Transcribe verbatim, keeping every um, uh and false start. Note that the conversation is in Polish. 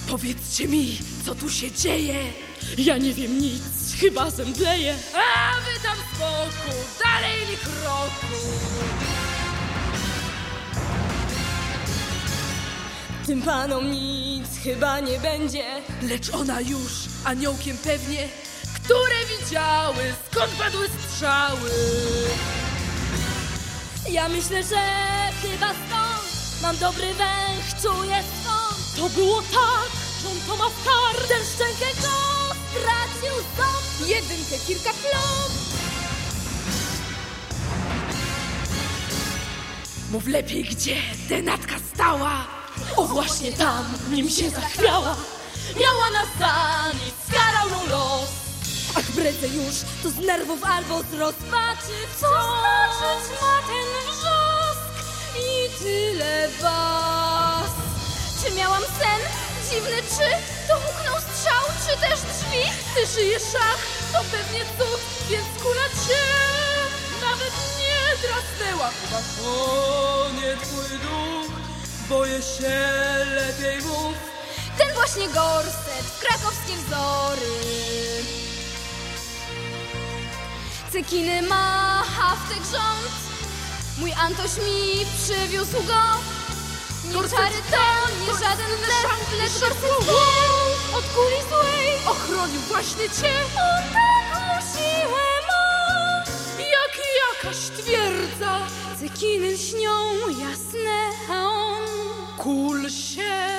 Powiedzcie mi, co tu się dzieje? Ja nie wiem nic, chyba zemdleję. A wy tam z boku, dalej ni kroku. Tym panom nic chyba nie będzie. Lecz ona już aniołkiem pewnie, które widziały, skąd padły strzały. Ja myślę, że chyba stąd mam dobry węch, czuję stąd. To było tak, że on to ma w kar. Ten szczękę go stracił ząb. Jedynkę, kilka plom. Mów lepiej, gdzie denatka stała. O, właśnie tam, nim się zachwiała. Miała nas za nic, skarał ją los. Ach, bredzę już, to z nerwów albo z rozpaczy. Co znaczyć ma ten wrzask i tyle was? Czy miałam sen dziwny, czy to huknął strzał, czy też drzwi? Ty szyjesz szach, to pewnie cud, więc kula cię nawet nie drasnęła. Chyba to nie twój duch, boję się, lepiej mów. Ten właśnie gorset, krakowskie wzory. Cekiny ma haftek rząd. Mój Antoś mi przywiózł go. Nie czary to, nie żaden lep, lecz gorset zły. Od kuli złej Ochronił właśnie cię. on taką siłę ma. Jak jakaś twierdza. Cekiny śnią jasne, a on Kul się